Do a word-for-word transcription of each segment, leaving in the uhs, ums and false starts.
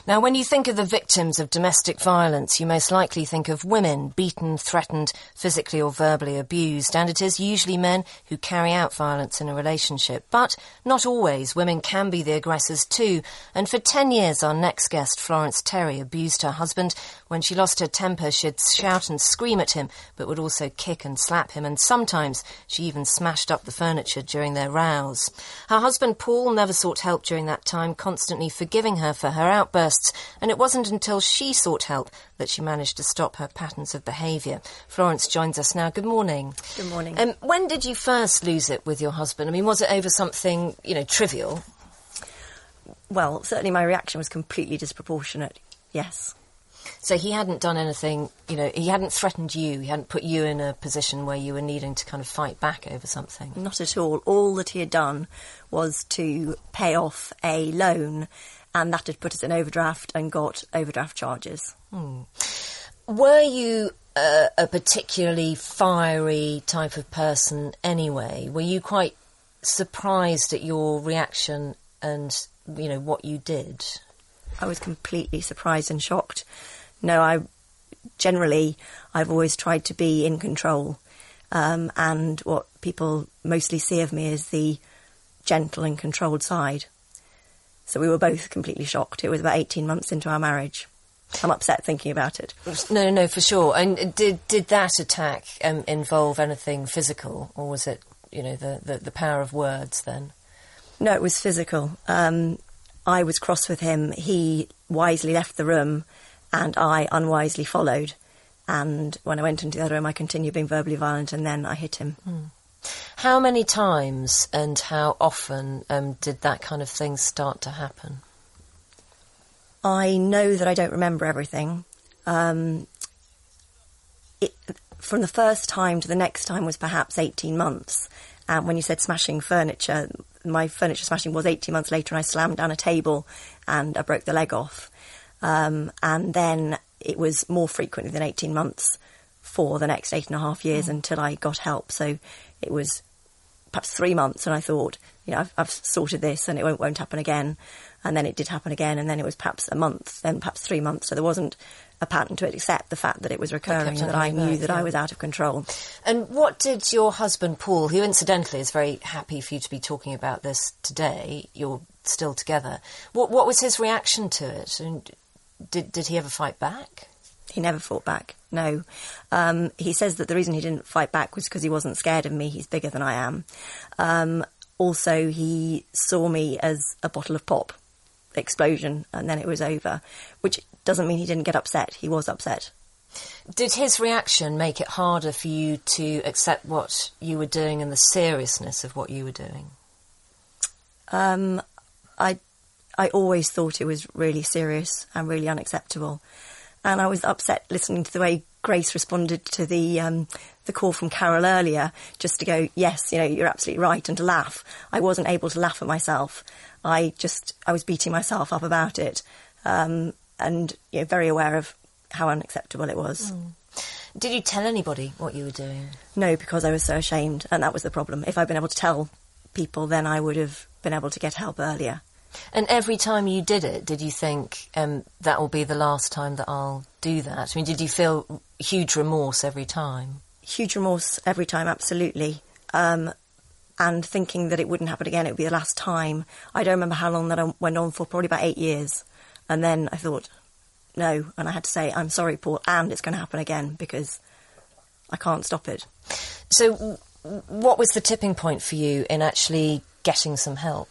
Now, when you think of the victims of domestic violence, you most likely think of women beaten, threatened, physically or verbally abused, and it is usually men who carry out violence in a relationship. But not always. Women can be the aggressors too. And for ten years, our next guest, Florence Terry, abused her husband. When she lost her temper, she'd shout and scream at him, but would also kick and slap him, and sometimes she even smashed up the furniture during their rows. Her husband, Paul, never sought help during that time, constantly forgiving her for her outbursts, and it wasn't until she sought help that she managed to stop her patterns of behaviour. Florence joins us now. Good morning. Good morning. Um, when did you first lose it with your husband? I mean, was it over something, you know, trivial? Well, certainly my reaction was completely disproportionate, yes. So he hadn't done anything, you know, he hadn't threatened you, he hadn't put you in a position where you were needing to kind of fight back over something? Not at all. All that he had done was to pay off a loan, and that had put us in overdraft and got overdraft charges. Hmm. Were you uh, a particularly fiery type of person anyway? Were you quite surprised at your reaction and, you know, what you did? I was completely surprised and shocked. No, I generally, I've always tried to be in control, um, and what people mostly see of me is the gentle and controlled side. So we were both completely shocked. It was about eighteen months into our marriage. I'm upset thinking about it. No, no, no, for sure. And did did that attack um, involve anything physical, or was it, you know, the, the, the power of words then? No, it was physical. Um, I was cross with him. He wisely left the room, and I unwisely followed. And when I went into the other room, I continued being verbally violent, and then I hit him. Hmm. How many times and how often um, did that kind of thing start to happen? I know that I don't remember everything. Um, it, from the first time to the next time was perhaps eighteen months. And when you said smashing furniture, my furniture smashing was eighteen months later, and I slammed down a table and I broke the leg off. Um, and then it was more frequently than eighteen months for the next eight and a half years mm. until I got help. So it was perhaps three months, and I thought, you know, I've, I've sorted this and it won't, won't happen again. And then it did happen again, and then it was perhaps a month, then perhaps three months. So there wasn't a pattern to it except the fact that it was recurring and that I knew back, that yeah. I was out of control. And what did your husband, Paul, who incidentally is very happy for you to be talking about this today, you're still together, what, what was his reaction to it? And did, did he ever fight back? He never fought back, no. Um, he says that the reason he didn't fight back was because he wasn't scared of me. He's bigger than I am. Um, also, he saw me as a bottle of pop explosion, and then it was over, which doesn't mean he didn't get upset. He was upset. Did his reaction make it harder for you to accept what you were doing and the seriousness of what you were doing? Um, I, I always thought it was really serious and really unacceptable. And I was upset listening to the way Grace responded to the um, the call from Carol earlier, just to go, yes, you know, you're absolutely right, and to laugh. I wasn't able to laugh at myself. I just, I was beating myself up about it, um, and, you know, very aware of how unacceptable it was. Mm. Did you tell anybody what you were doing? No, because I was so ashamed, and that was the problem. If I'd been able to tell people, then I would have been able to get help earlier. And every time you did it, did you think, um, that will be the last time that I'll do that? I mean, did you feel huge remorse every time? Huge remorse every time, absolutely. Um, and thinking that it wouldn't happen again, it would be the last time. I don't remember how long that went on for, probably about eight years. And then I thought, no, and I had to say, I'm sorry, Paul, and it's going to happen again, because I can't stop it. So what was the tipping point for you in actually getting some help?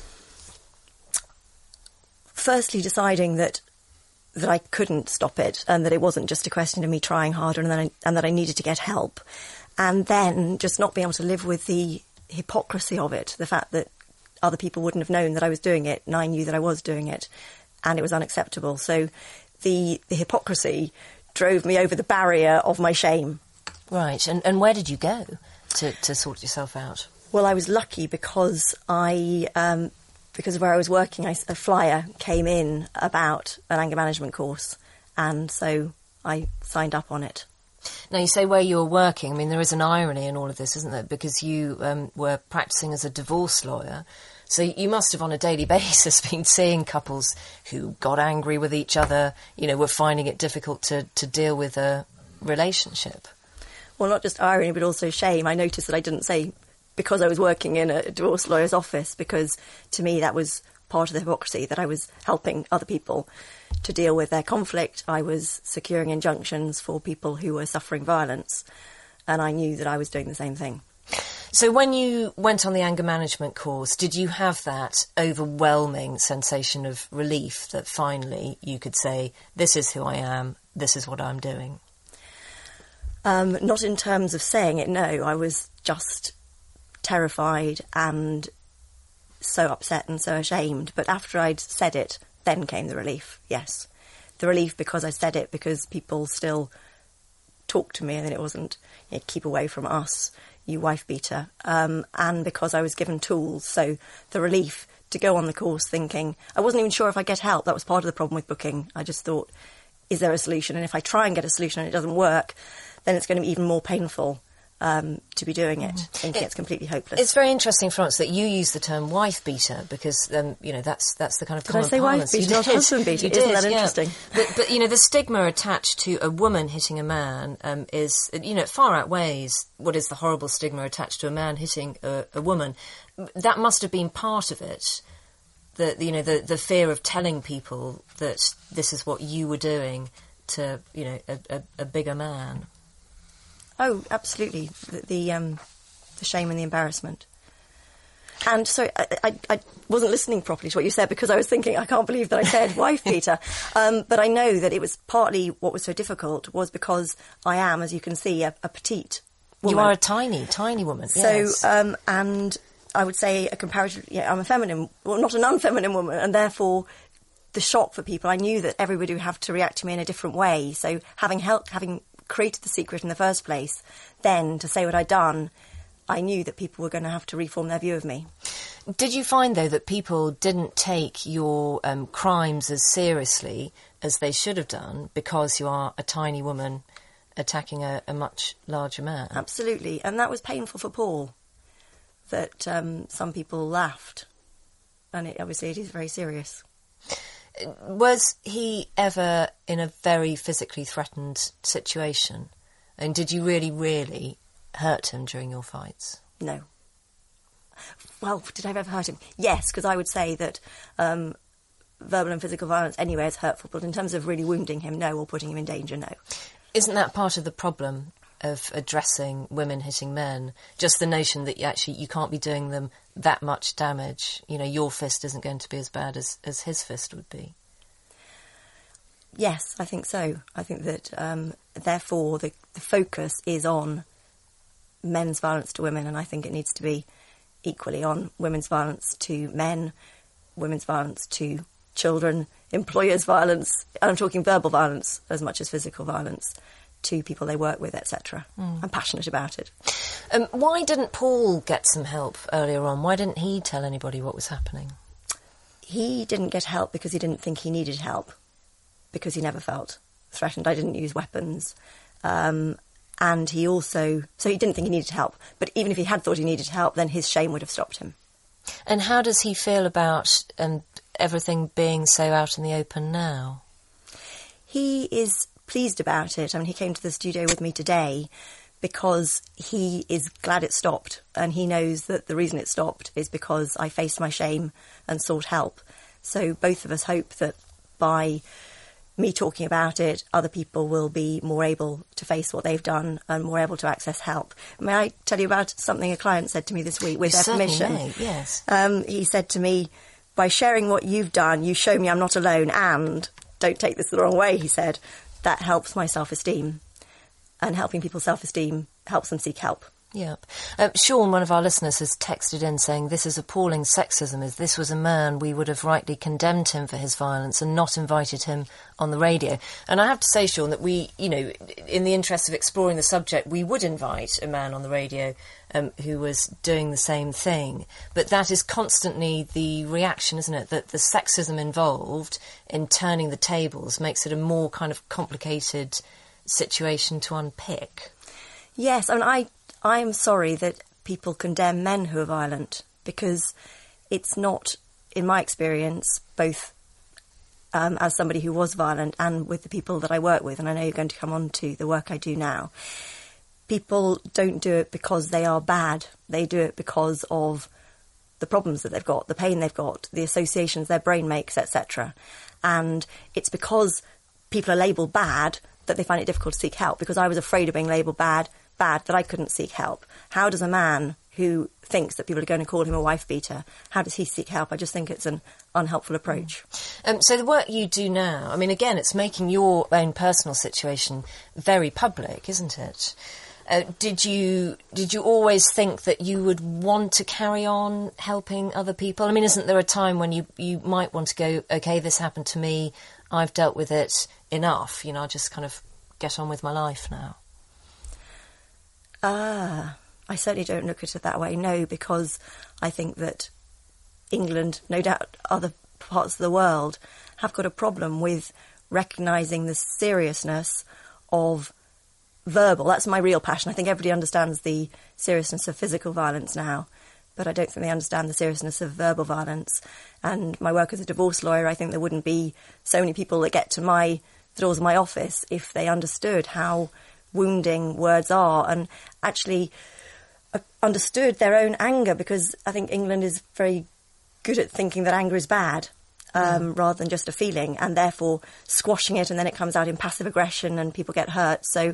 Firstly, deciding that that I couldn't stop it, and that it wasn't just a question of me trying harder, and that I, and that I needed to get help. And then just not being able to live with the hypocrisy of it, the fact that other people wouldn't have known that I was doing it, and I knew that I was doing it, and it was unacceptable. So the the hypocrisy drove me over the barrier of my shame. Right, and, and where did you go to, to sort yourself out? Well, I was lucky because I... Um, Because of where I was working, I, a flyer came in about an anger management course, and so I signed up on it. Now, you say where you were working. I mean, there is an irony in all of this, isn't there? Because you um, were practising as a divorce lawyer, So you must have on a daily basis been seeing couples who got angry with each other, you know, were finding it difficult to, to deal with a relationship. Well, not just irony, but also shame. I noticed that I didn't say because I was working in a divorce lawyer's office, because to me that was part of the hypocrisy, that I was helping other people to deal with their conflict. I was securing injunctions for people who were suffering violence, and I knew that I was doing the same thing. So when you went on the anger management course, did you have that overwhelming sensation of relief that finally you could say, this is who I am, this is what I'm doing? Um, not in terms of saying it, no. I was just terrified and so upset and so ashamed. But after I'd said it, then came the relief, yes. The relief because I said it, because people still talked to me and it wasn't, you know, keep away from us, you wife beater, um, and because I was given tools. So the relief to go on the course thinking, I wasn't even sure if I'd get help. That was part of the problem with booking. I just thought, is there a solution? And if I try and get a solution and it doesn't work, then it's going to be even more painful um, to be doing it, thinking it, it's completely hopeless. It's very interesting, Florence, that you use the term wife beater, because um, you know that's that's the kind of did common I say parlance. Wife beater, not husband beater? You Isn't did, that yeah. interesting? But, but you know, the stigma attached to a woman hitting a man um, is, you know, it far outweighs what is the horrible stigma attached to a man hitting a, a woman. That must have been part of it. The you know the the fear of telling people that this is what you were doing to, you know, a, a, a bigger man. Oh, absolutely. The the, um, the shame and the embarrassment. And so I, I, I wasn't listening properly to what you said, because I was thinking, I can't believe that I said wife beater. Um, but I know that it was partly what was so difficult was because I am, as you can see, a, a petite woman. You are a tiny, tiny woman. So, yes. um, and I would say a comparatively, yeah, I'm a feminine, well, not an unfeminine woman, and therefore the shock for people, I knew that everybody would have to react to me in a different way. So having helped, having created The Secret in the first place, then to say what I'd done, I knew that people were going to have to reform their view of me. Did you find, though, that people didn't take your um, crimes as seriously as they should have done because you are a tiny woman attacking a, a much larger man? Absolutely. And that was painful for Paul, that um, some people laughed. And it, obviously it is very serious. Was he ever in a very physically threatened situation? And did you really, really hurt him during your fights? No. Well, did I ever hurt him? Yes, because I would say that um, verbal and physical violence anyway is hurtful, but in terms of really wounding him, no, or putting him in danger, no. Isn't that part of the problem of addressing women hitting men? Just the notion that you actually you can't be doing them that much damage. You know, your fist isn't going to be as bad as, as his fist would be. Yes, I think so. I think that, um, therefore, the, the focus is on men's violence to women, and I think it needs to be equally on women's violence to men, women's violence to children, employers' violence, and I'm talking verbal violence as much as physical violence, to people they work with, et cetera. Mm. I'm passionate about it. Um, why didn't Paul get some help earlier on? Why didn't he tell anybody what was happening? He didn't get help because he didn't think he needed help, because he never felt threatened. I didn't use weapons. Um, and he also... So he didn't think he needed help. But even if he had thought he needed help, then his shame would have stopped him. And how does he feel about um, everything being so out in the open now? He is pleased about it. I mean, he came to the studio with me today because he is glad it stopped, and he knows that the reason it stopped is because I faced my shame and sought help. So both of us hope that by me talking about it, other people will be more able to face what they've done and more able to access help. May I tell you about something a client said to me this week with their permission? May, yes. Um, he said to me, by sharing what you've done, you show me I'm not alone, and don't take this the wrong way, he said, that helps my self-esteem. And helping people's self-esteem helps them seek help. Yep. Uh, Sean, one of our listeners, has texted in saying, this is appalling sexism. If this was a man, we would have rightly condemned him for his violence and not invited him on the radio. And I have to say, Sean, that we, you know, in the interest of exploring the subject, we would invite a man on the radio um, who was doing the same thing. But that is constantly the reaction, isn't it? That the sexism involved in turning the tables makes it a more kind of complicated situation to unpick. Yes, I mean, I... I am sorry that people condemn men who are violent, because it's not, in my experience, both um, as somebody who was violent and with the people that I work with, and I know you're going to come on to the work I do now, people don't do it because they are bad. They do it because of the problems that they've got, the pain they've got, the associations their brain makes, et cetera. And it's because people are labelled bad that they find it difficult to seek help, because I was afraid of being labelled bad, bad, that I couldn't seek help. How does a man who thinks that people are going to call him a wife-beater, how does he seek help? I just think it's an unhelpful approach. Um, so the work you do now, I mean, again, it's making your own personal situation very public, isn't it? Uh, did you did you always think that you would want to carry on helping other people? I mean, isn't there a time when you, you might want to go, OK, this happened to me, I've dealt with it enough, you know, I'll just kind of get on with my life now? Ah, I certainly don't look at it that way, no, because I think that England, no doubt other parts of the world, have got a problem with recognising the seriousness of verbal. That's my real passion. I think everybody understands the seriousness of physical violence now, but I don't think they understand the seriousness of verbal violence. And my work as a divorce lawyer, I think there wouldn't be so many people that get to my the doors of my office if they understood how wounding words are, and actually understood their own anger, because I think England is very good at thinking that anger is bad. Um, mm. rather than just a feeling, and therefore squashing it, and then it comes out in passive aggression and people get hurt. So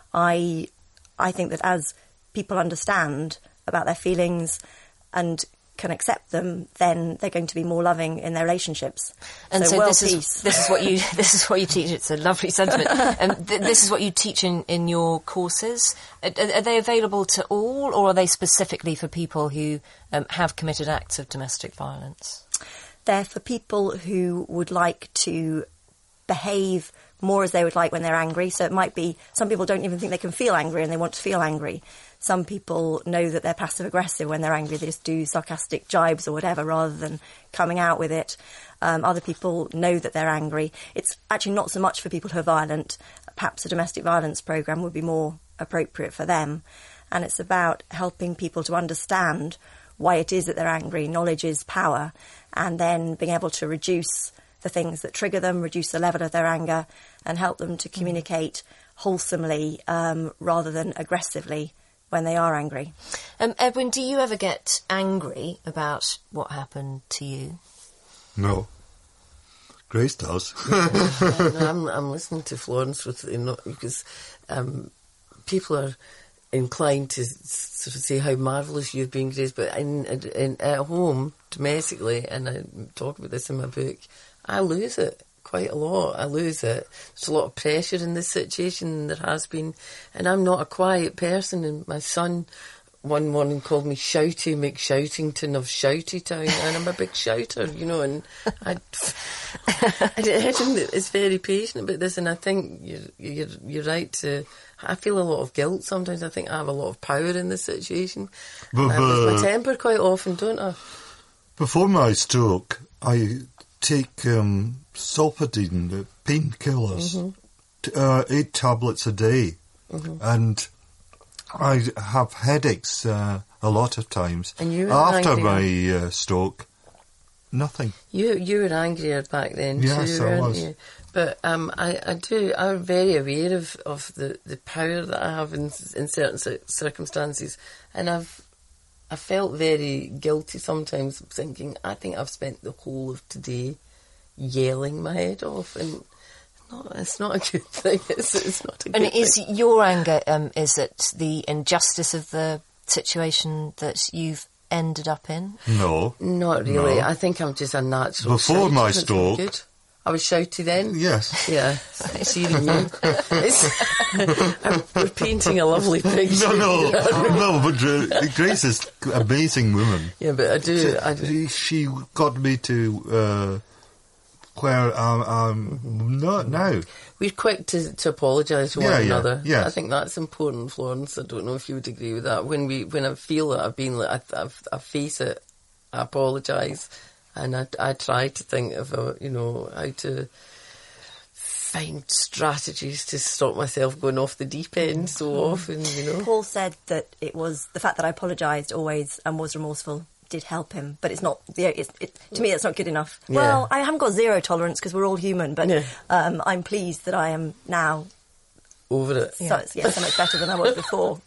I I think that as people understand about their feelings and can accept them, then they're going to be more loving in their relationships. And so, so this is this is what you this is what you teach. It's a lovely sentiment. And um, th- this is what you teach in, in your courses. Are, are they available to all, or are they specifically for people who um, have committed acts of domestic violence? They're for people who would like to behave more as they would like when they're angry. So it might be, some people don't even think they can feel angry and they want to feel angry. Some people know that they're passive-aggressive when they're angry. They just do sarcastic jibes or whatever rather than coming out with it. Um, other people know that they're angry. It's actually not so much for people who are violent. Perhaps a domestic violence programme would be more appropriate for them. And it's about helping people to understand why it is that they're angry. Knowledge is power. And then being able to reduce the things that trigger them, reduce the level of their anger, and help them to communicate wholesomely um, rather than aggressively when they are angry. Um, Edwin, do you ever get angry about what happened to you? No. Grace does. yeah, no, I'm, I'm listening to Florence with, you know, because um, people are inclined to sort of say how marvellous you've been, Grace, but in, in, at home, domestically, and I talk about this in my book, I lose it quite a lot. I lose it. There's a lot of pressure in this situation, there has been, and I'm not a quiet person, and my son one morning called me Shouty McShoutington of Shouty Town, and I'm a big shouter, you know, and I, I, I think it's very patient about this, and I think you're, you're, you're right to, I feel a lot of guilt sometimes. I think I have a lot of power in this situation. But, I lose my temper quite often, don't I? Before my stroke, I take um, Solpadeine, the painkillers, mm-hmm. t- uh, eight tablets a day, mm-hmm. and I have headaches uh, a lot of times. And you were after angrier. my uh, stroke, nothing. You you were angrier back then yes, too, I weren't was. you? But um, I, I do, I'm very aware of, of the, the power that I have in in certain circumstances, and I've I felt very guilty sometimes, thinking I think I've spent the whole of today yelling my head off, and no, it's not a good thing. It's, it's not a good and thing. is your anger um, is it the injustice of the situation that you've ended up in? No, not really. No. I think I'm just a natural. Before shouter. my That's stroke. good. I was shouty then? Yes. Yeah, seeing you. It's, we're painting a lovely picture. No, no, no, but uh, Grace is an amazing woman. Yeah, but I do... I do. She, she got me to uh, where I'm, I'm mm-hmm. not now. We're quick to, to apologise to one yeah, another. Yeah, yes. I think that's important, Florence. I don't know if you would agree with that. When we, when I feel that I've been... I, I, I face it, I apologise. And I, I try to think of, a, you know, how to find strategies to stop myself going off the deep end so often, you know. Paul said that it was the fact that I apologised always and was remorseful did help him, but it's not. Yeah, it's, it, to me, it's not good enough. Yeah. Well, I haven't got zero tolerance because we're all human, but Yeah. um, I'm pleased that I am now. Over it. So it's, yeah, so much better than I was before.